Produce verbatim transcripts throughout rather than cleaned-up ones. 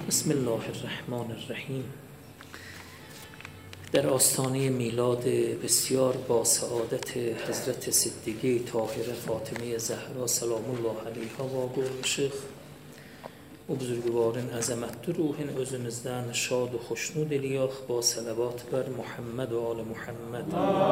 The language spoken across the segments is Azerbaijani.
بسم الله الرحمن الرحیم. در آستانه میلاد بسیار با سعادت حضرت صدیقه طاهره فاطمه زهرا سلام الله علیها واگذاشت و بزرگواران عظمت روحین özünüzden şad و خوشنود الیاخ با صلوات بر محمد و آل محمد.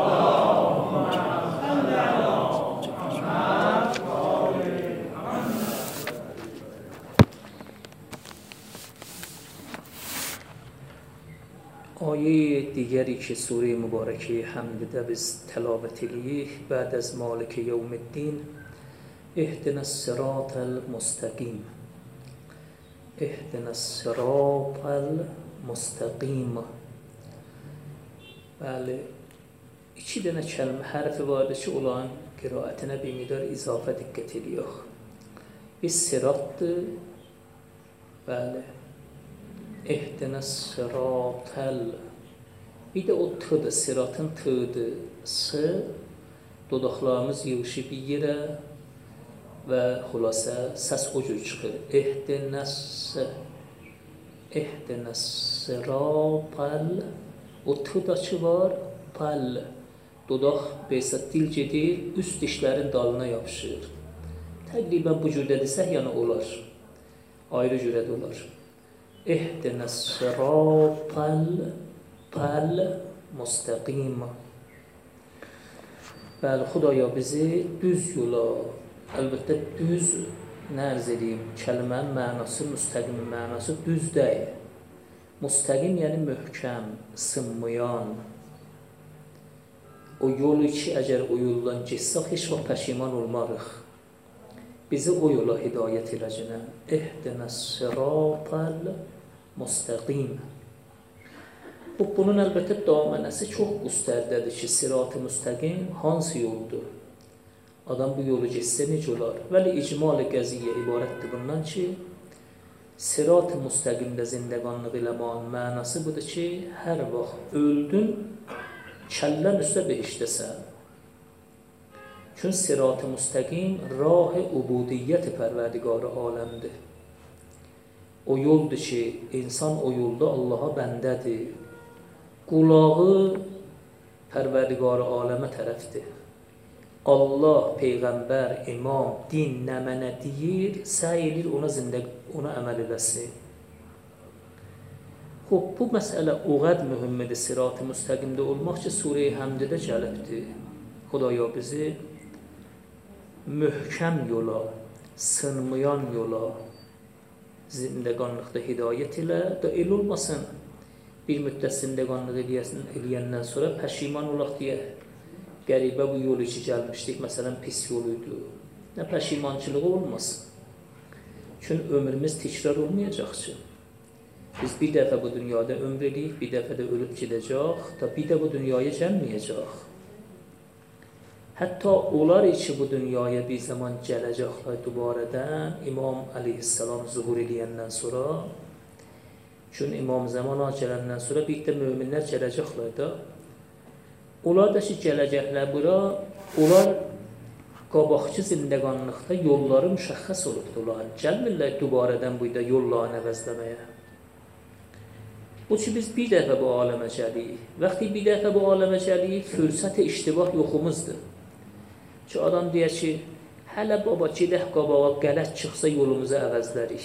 آیه دیگری که سوره مبارکه حمد دبز تلاوت الیه بعد از مالک یوم الدین، اهدنا الصراط المستقیم، اهدنا الصراط المستقیم. بله، iki dənə kəlmə hərfi vardı ki, olan qiraətinə bir miqdar izafə diqqət ediyor. Bir sıratdır, bəli. اهدنا الصراط ال bir de o t'dır, sıratın t'dır. S dodaqlarımız yığışıb bir yerə və xülasə səs o cür çıxır. اهدنا اهدنا الصراط ال o t'dakı var, pal dodaq bəsət dil gedir, üst dişlərin dalına yapışır. Təqribən bu cürdə desək, yəni olar. Ayrı cürədə olar. اهدنا الصراط المستقیم. Bəli, Xudaya bizi düz yola, əlbəttə düz nə ərz edeyim, kəlmənin mənası, müstəqimin mənası düz deyil. Müstəqim yəni möhkəm, sınmayan. O yolu ki, əgər o yoldan geçsək, heç vaxt pəşiman olmarıq. Bizi o yola hidayət eləcənə. اهدنا الصراط المستقیم. Bu, bunun əlbəttə damanəsi çox üstərdədir ki, sirat-ı müstəqim hansı yoldur? Adam bu yolu geçsə necə olar? Vəli icmal-i qəziyyə ibarətdir bundan ki, sirat-ı müstəqimdə zindəqanlıq eləmanın mənası budur ki, hər vaxt öldün, kəllən üstə behişdəsən. Çünki sirat-ı müstəqim rah-ı ubudiyyət-i pərverdigar-ı aləmdir. O yoldur ki, insan o yolda Allaha bəndədir. Qulağı pərverdigar-ı aləmə tərəfdir. Allah, Peyğəmbər, imam, din nə mənə deyir, səy edir ona, zində, ona əməl eləsin. Xub, bu məsələ o qəd mühümmədir sirat-ı müstəqimdə olmaq ki, Surə-i Həmdədə gəlibdir. Xudaya bizi möhkəm yola, sınmayan yola, zindəqanlıqda hidayət ilə, da el olmasın. Bir müddət zindəqanlıq eləyəndən sonra pəşiman olaq deyə, qəribə bu yolu ki gəlmişdik, məsələn, pis yoluydu. Nə pəşimançılığı olmasın. Çünki ömrümüz təkrar olmayacaq ki. Biz bir dəfə bu dünyada ömr eləyik, bir dəfə də ölüb gedəcək, da bir də bu dünyaya gəlməyəcək. Hətta onlar ki, bu dünyaya bir zaman gələcəklər dubarədən, İmam əleyhissalam zuhur eləyəndən sonra, çünki İmam zamana gələndən sonra bir də möminlər gələcəklər da, onlar da ki, gələcəklər bura, onlar qabaqçı zindəqanlıqda yolları müşəxəs olubdular. Gəlmirlər dubarədən bu da yollarını əvəzləməyə. O ki, biz bir dəfə bu aləmə gəliyik. Vaxtı bir dəfə bu aləmə gəliyik, fürsət-i iştibah yoxumuzdur. Ki, adam deyər ki, hələ baba gedək qabağa qələt çıxsa yolumuzu əvəzlərik.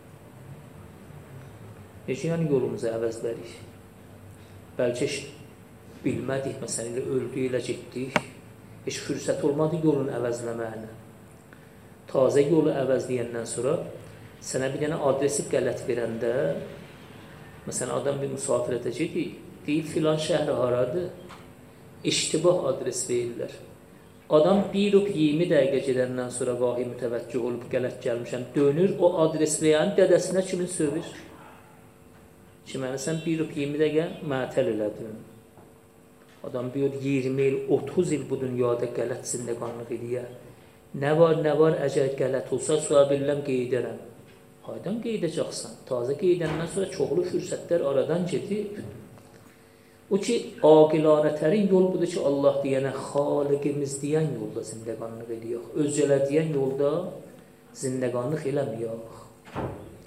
Necə yəni yolumuzu əvəzlərik? Bəlkə bilmədik, məsələn, ilə öldük, ilə getdik. Heç fürsət olmadı yolun əvəzləməyinə. Tazə yolu əvəzləyəndən sonra sənə bir dənə adresi qələt verəndə, məsələn, adam bir müsafirətə gedir, deyib filan şəhri haradır, iştibah adres verirlər. Adam bir rub iyirmi dəqiqə gedəndən sonra vahiy mütəvəccüh olub qələt gəlmişəm, dönür, o adres verən dədəsinə kimin sövür? Ki, mənə sən bir rub iyirmi dəqiqə mətəl elədin. Adam bir iyirmi il, otuz il bu dünyada qələt zindəqanlıq edir. Nə var, nə var, əgər qələt olsa, sonra biləm qeydərəm. Haydan qeydəcəksən? Tazə qeydəndən sonra çoxlu fürsətlər aradan gedib. O ki, aqilanətərin yol budur ki, Allah deyənə, xaliqimiz deyən yolda zindəqanlıq ediyor. Özcələr deyən yolda zindəqanlıq eləməyək.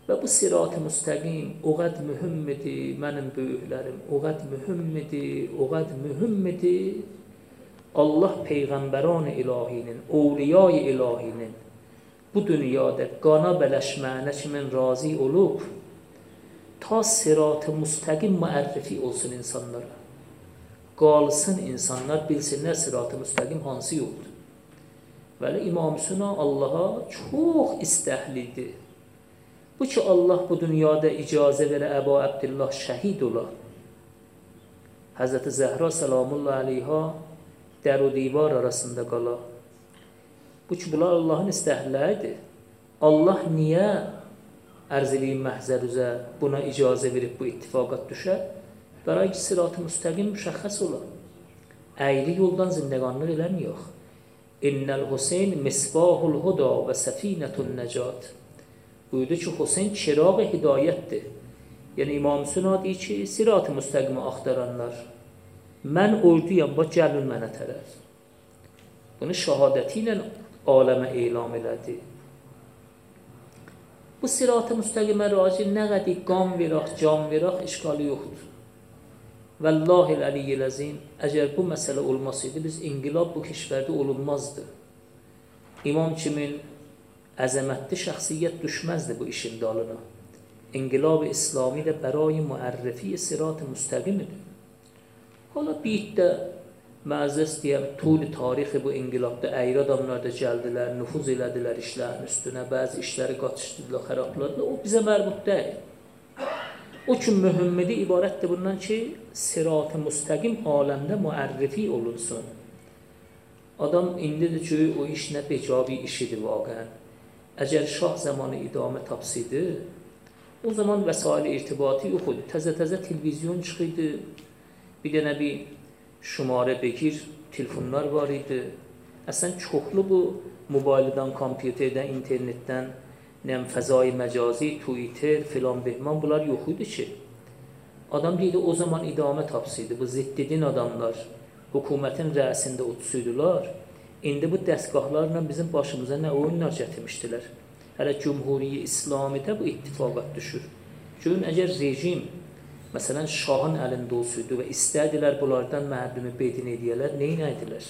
Və bu sirat-ı müstəqim o qəd mühümmidir, mənim böyüklərim, o qəd mühümmidir, o qəd mühümmidir. Allah Peyğəmbəran ilahinin, Ovliyay ilahinin bu dünyada qana bələşməyinə kimin razı olub, ta sirat-ı müstəqim müərrifi olsun insanlara. Qalsın insanlar, bilsinlər sirat-ı müstəqim hansı yoldur. Vəli İmam Hüseyna Allaha çox istəhlidir. Bu ki Allah bu dünyada icazə verə Əbu Abdillah şəhid ola. Həzrəti Zəhra salamullah aleyha dər o divar arasında qala. Bu ki bunlar Allahın istəhlidir. Allah niyə ərziliyin məhzər üzə buna icazə verib bu ittifaqat düşər? Bəray ki sirat-ı müstəqim müşəxəs ola. Əyri yoldan zindəqanlıq eləmiyor. İnnəl Hüseyn misbahul huda və səfinətun nəcat. Buyurdu ki, Hüseyn çıraq-ı hidayətdir. Yəni İmam Hüseyna deyir ki, sirat-ı müstəqimi axtaranlar, mən orduyam, bax gəlin mənə tərəf. Bunu şəhadəti ilə aləmə elam elədi. Bu sirat-ı müstəqimə raci nə qədər qan veraq, can veraq, işqalı yoxdur. Vəllahi əliyyil əzim, əgər bu məsələ olmasaydı, biz inqilab bu keşvərdə olunmazdı. İmam kimin əzəmətli şəxsiyyət düşməzdi bu işin dalına. İnqilab-ı İslami də bəray müərrifi sirat-ı müstəqimidir. Hala bir də məzəs deyəm, tul tarixi bu inqilabda əyri adamlar da gəldilər, nüfuz elədilər işlərin üstünə, bəzi işləri qaçışdırdılar, xərabladılar. O bizə mərbut deyil. O ki mühümmidi ibarətdir bundan ki, sirat-ı müstəqim aləmdə müərrifi olunsun. Adam indidir ki, o iş nə becabi işidir vaqən. Əgər şah zamanı idamə tapsıydı, o zaman vəsail irtibatı yox idi. Təzə-təzə televizyon çıxıydı, bir dənə bir şumarə begir, telefonlar var idi. Əslən çoxlu bu mobildən, kompüterdən, internetdən, nəm fəzai məcazi, Twitter, filan behman bunlar yox idi ki. Adam deyildi, o zaman idamə tapsıydı. Bu ziddidin adamlar, hökumətin rəisində otusuydular. İndi bu dəstgahlarla bizim başımıza nə oyunlar gətirmişdilər. Hələ Cümhuriyyə İslamidə bu ittifaqat düşür. Görün, əgər rejim, məsələn, şahın əlində olsaydı və istədilər bunlardan məhdumi bedin ediyələr, neyin əydilər?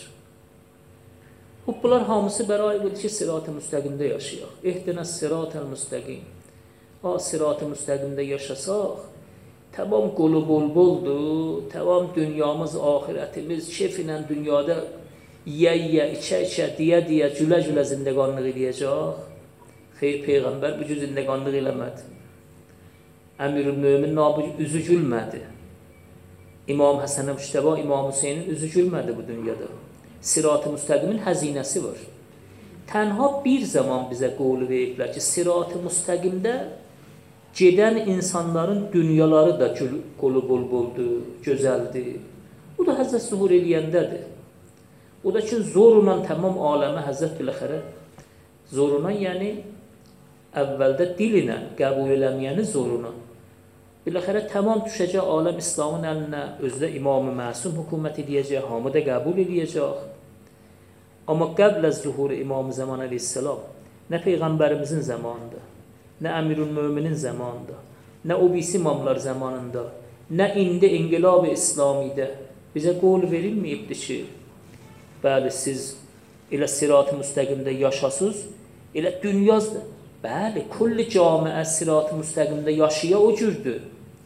Bunlar hamısı bəray budur ki, sirat-ı müstəqimdə yaşayaq. Ehdinə sirat-ı müstəqim. Ha, sirat-ı müstəqimdə yaşasaq, tamam qolu bol-boldur, tamam dünyamız, ahirətimiz, keyfinlə dünyada yiyə-yiyə, içə-içə, deyə-deyə, gülə-gülə zindəqanlıq eləyəcək. Xeyr, Peyğəmbər bu cür zindəqanlıq eləmədi. Əmir-ül Mömin Nabi üzü gülmədi. İmam Həsən-i Müştəba, İmam Hüseynin üzü gülmədi bu dünyada. Sirat-ı müstəqimin həzinəsi var. Tənha bir zaman bizə qolu veriblər ki, sirat-ı müstəqimdə gedən insanların dünyaları da qolu bol-boldur, gözəldir. Bu da Həzrət zuhur eləyəndədir. O da ki, zorla tamam aləmə Həzrət biləxərə, zoruna yəni əvvəldə dilinə, qəbul eləməyəni zoruna. Biləxərə tamam düşəcək aləm İslamın əlinə, özdə İmam-ı Məsum hökumət edəcək, hamı da qəbul edəcək. Amma qəbl əz zuhur İmam-ı Zaman əleyhissalam, nə Peyğəmbərimizin zamanında, nə Əmir-ül Möminin zamanında, nə o birisi imamlar zamanında, nə indi inqilab-ı İslamidə bizə qol verilməyibdir ki, bəli, siz elə sirat-ı müstəqimdə yaşasız, elə dünyazdır. Bəli, kulli camiə sirat-ı müstəqimdə yaşaya o cürdür.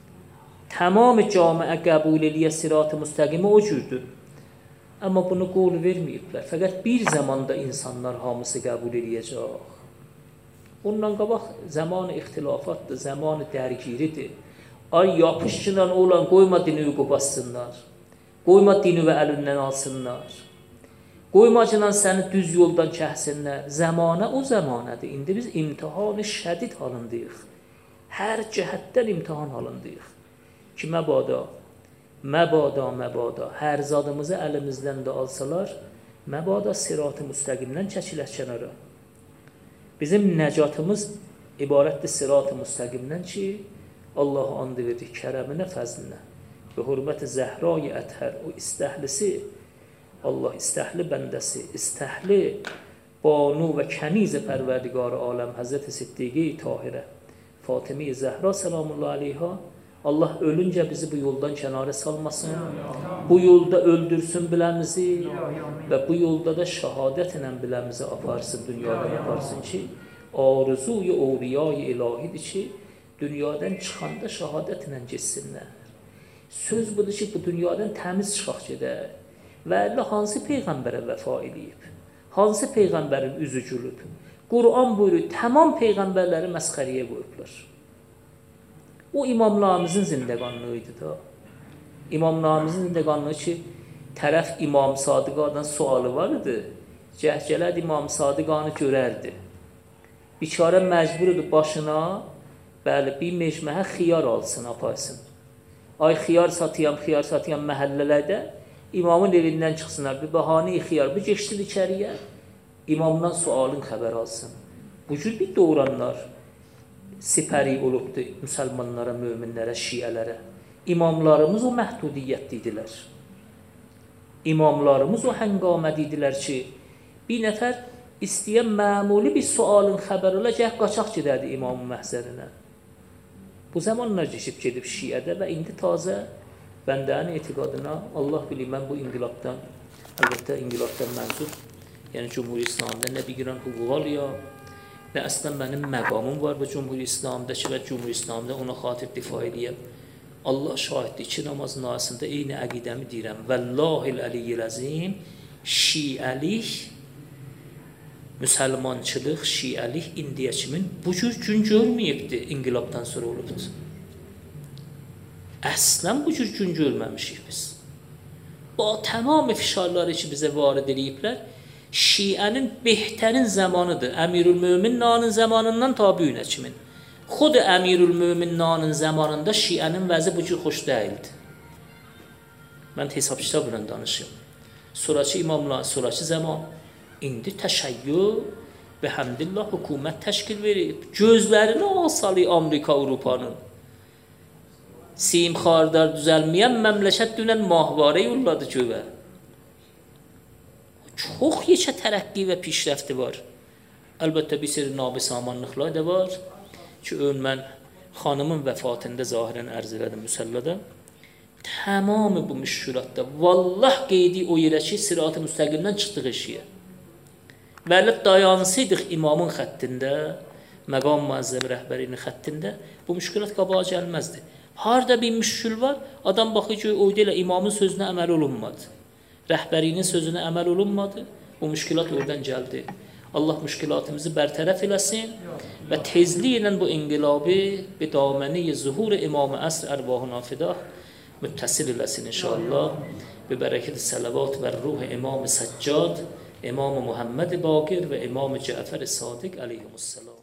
Tamamı camiə qəbul eləyə sirat-ı müstəqimə o cürdür. Amma bunu qol verməyiblər. Fəqət bir zamanda insanlar hamısı qəbul eləyəcək. Ondan qabaq zamanı ixtilafatdır, zamanı dərgiridir. Ay yapışçıdan olan qoyma dini qobassınlar. Qoyma dini və əlindən alsınlar. Qoymacılan səni düz yoldan kəhsinlər. Zamanə o zamanədir. İndi biz imtihan-ı şədid halındayıq. Hər cəhətdən imtihan halındayıq. Ki, məbada, məbada, məbada, hər zadımızı əlimizdən də alsalar, məbada sirat-ı müstəqimdən çəkilər kənara. Bizim nəcatımız ibarətdir sirat-ı müstəqimdən ki, Allah and verir kərəminə, fəzlinə və hürmət-i Zəhra-i Ətər, o istəhlisi, Allah istəhli bəndəsi, istəhli banu və kəniz pərverdigar aləm Həzrət Siddiqi Tahirə Fatıma Zəhra selamullahi aleyha, Allah ölünce bizi bu yoldan kenara salmasın. Bu yolda öldürsün biləmizi ve bu yolda da şehadetlə biləmizi aparsın, dünyadan aparsın ki, arzuyu awliya-i ilahidir ki, dünyadan çıxanda şehadetlə geçsinlər. Söz budur ki, bu dünyadan təmiz çıxaq gedək. Və Allah hansı peyğəmbərə vəfa eləyib? Hansı peyğəmbərin üzü gülüb? Quran buyurur, tamam peyğəmbərləri məsxəriyə qoyublar. O imamlarımızın zindəqanlığıydı da. İmamlarımızın zindəqanlığı ki, tərəf İmam Sadiqadan sualı var idi. Cəhcələd İmam Sadiqanı görərdi. Biçarə məcburdur başına, bəli, bir mecməhə xiyar alsın, aparsın. Ay xiyar satıyam, xiyar satıyam məhəllələrdə, imamın evindən çıxsınlar, bir bahane-i xiyar, bir geçdil içəriyə, imamdan sualın xəbər alsın. Bu cür bir doğuranlar sipəri olubdu müsəlmanlara, möminlərə, şiələrə. İmamlarımız o məhdudiyyətlidirlər. İmamlarımız o həngamədidirlər ki, bir nəfər istəyən məmuli bir sualın xəbər olacaq, qaçaq gedərdi imamın məhzərinə. Bu zamanlar geçib gedib şiədə və indi tazə bəndənin etiqadına, Allah bilir, mən bu inqilabdan, əlbəttə inqilabdan mənzur, yəni Cumhur İslamda nə bilirən hüquqal ya, nə əslən mənim məqamım var bu Cumhur İslamdakı və Cumhur İslamda ona xatir difa edəyəm. Allah şahiddir, iki namaz nayəsində eyni əqidəmi deyirəm. Vəllahil əliyyil əzim, şiəlik, müsəlmançılıq, şiəlik indiyə kimin bu cür gün görməyibdir, inqilabdan sonra olubdur. Əslən bu cür gün görməmişik biz. O tamam fişarları ki bizə varid ediblər, şiənin behtərin zamanıdır. Əmirül-Mömin nanın zamanından ta bu günə kimin. Xud Əmirül-Mömin nanın zamanında şiənin vəzi bu cür xoş deyildi. Mən hesab kitabla danışıyorum. Sonraki imamlar, sonraki zaman indi təşəyyü və həmdillah hökumət təşkil verib. Gözlərini asalıyıb Amerika, Avropanın. Sim xardar düzəlməyən məmləkət dünən mahvarə yolladı gövə. Çox yekə tərəqqi və pişrəfti var. Əlbəttə bir seri nabisamanlıqlar da var ki, ön mən xanımın vəfatında zahirən ərz elədim müsəllədə. Tamamı bu müşkülatda. Vallah qeydi o yerə ki, sirat-ı müstəqimdən çıxdıq eşiyə. Vəlib dayansıydıq imamın xəttində, məqam müəzzəmi rəhbərinin xəttində, bu müşkülat qabağa gəlməzdi. Harada bir müşkül var, adam baxır ki, o ilə imamın sözünə əməl olunmadı. Rəhbərinin sözünə əməl olunmadı, bu müşkülat oradan gəldi. Allah müşkülatımızı bərtərəf eləsin və tezliklə bu inqilabı bir daməni zuhur İmam-ı Əsr ərvahına fidah müttəsil eləsin inşallah. Bir bərəkət sələvat və ruh İmam-ı Səccad, İmam-ı Muhammed Baqir və İmam-ı Cəfər Sadiq əleyhissalam.